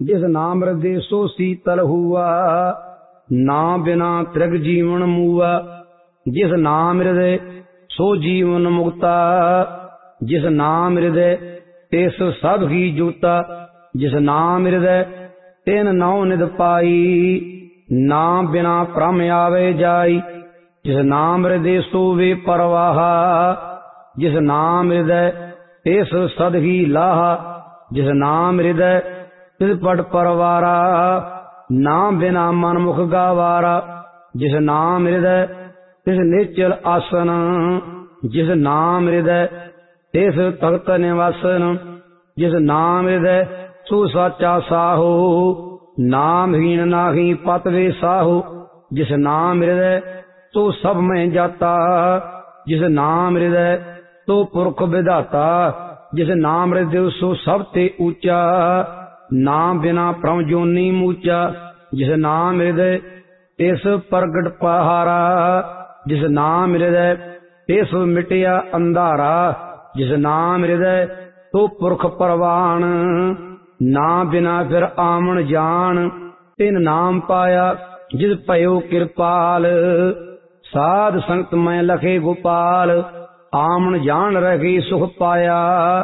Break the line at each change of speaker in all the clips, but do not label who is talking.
जिस नाम हृदय सो शीतल हुआ, नाम बिना त्रिग जीवन मुआ। जिस नाम हृदय सो जीवन मुक्ता, जिस नाम हृदय तिस सब ही जूता। जिस नाम हृदय तिन नौ निध पाई, नाम बिना भ्रम आवे जाई। जिस नाम हृदय सो वे परवाहा, जिस नाम हृदय तिस सद ही लाहा। जिस नाम हृदय तिस पट परवारा, नाम बिना मन मुख गावारा। जिस नाम हृदय तिस निश्चल आसन, जिस नाम हृदय तिस तख्त निवासन। जिस नाम हृदय सो साचा साहो, नाम हीन नाही पत वे साहो। जिस नाम हृदय तो सब में जाता, जिस नाम हृदय तो पुरख विधाता। जिस नाम हृदय सो सब ते ऊंचा, नाम बिना भ्रम जोनी मूचा। जिस नाम हृदय तिस प्रगट पहारा, जिस नाम हृदय तिस मिटिया अंधारा। जिस नाम हृदय तो पुरख परवान, नाम बिना फिर आमन जान। तिन नाम पाया जिस भयो कृपाल, साध संगत में लखे गोपाल। आमन जान रखे सुख पाया,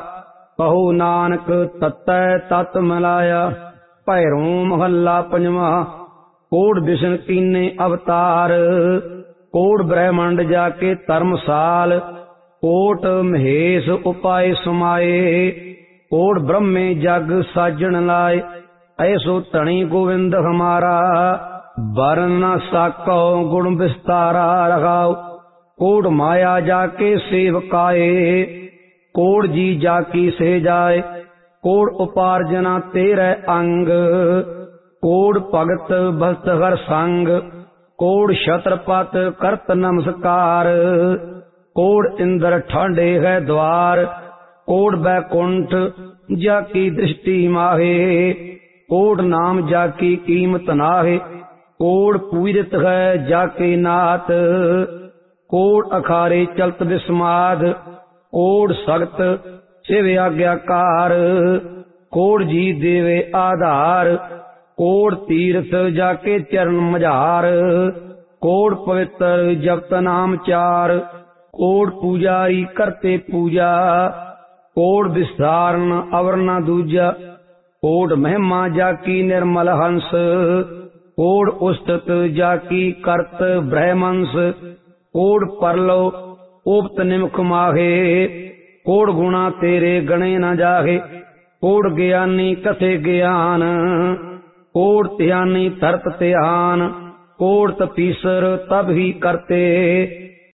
कहो नानक तत्तै तत् मिलाया। भैरों महला पंजवा। कोट विष्णु कीने अवतार, कोट ब्रह्मंड जाके धर्मसाल। कोट महेश उपाय समाये, कोट ब्रह्मे जग साजन लाए। ऐसो धनी गोविंद हमारा, वरन न साको गुण विस्तारा रखाओ। कोट माया जाके सेवकाए, कोट जी जाकी से जाए। कोट उपार्जना तेरे अंग, कोट भगत भक्त हर संग। कोट छत्रपत करत नमस्कार, कोट इंद्र ठांडे है द्वार। कोट बैकुंठ जाकी दृष्टि माहे, कोट नाम जाकी कीमत नाहे। कोट पूजित है जाके नाथ, कोट अखारे चलत विस्माद। कोट सगत शिव आज्ञाकार, कोट जी देवे आधार। कोट तीर्थ जाके चरण मझार, कोट पवित्र जपत नाम चार। कोट पूजारी करते पूजा, कोट विस्तारण अवर न दूजा। कोट महिमा जाकी निर्मल हंस, कोट उस्तत जाकी करत ब्रह्मंस। कोट परलो उक्त निमुख माहे, कोट गुणा तेरे गणे न जाहे। कोट ज्ञानी कथे ज्ञान, कोट ध्यानी तरत ध्यान। कोट तपीसर तब ही करते,